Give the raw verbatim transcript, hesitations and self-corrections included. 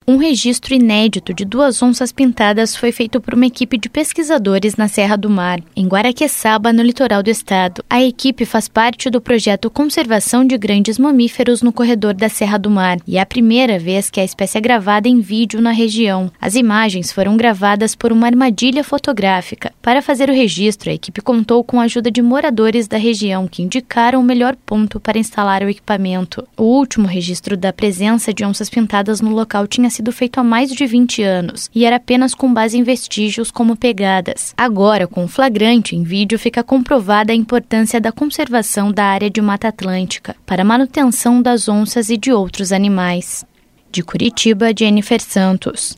Um registro inédito de duas onças pintadas foi feito por uma equipe de pesquisadores na Serra do Mar, em Guaraqueçaba, no litoral do estado. A equipe faz parte do projeto Conservação de Grandes Mamíferos no Corredor da Serra do Mar, e é a primeira vez que a espécie é gravada em vídeo na região. As imagens foram gravadas por uma armadilha fotográfica. Para fazer o registro, a equipe contou com a ajuda de moradores da região que indicaram o melhor ponto para instalar o equipamento. O último registro da presença de onças pintadas no local tinha sido sido feito há mais de vinte anos e era apenas com base em vestígios como pegadas. Agora, com o flagrante em vídeo, fica comprovada a importância da conservação da área de Mata Atlântica para a manutenção das onças e de outros animais. De Curitiba, Jennifer Santos.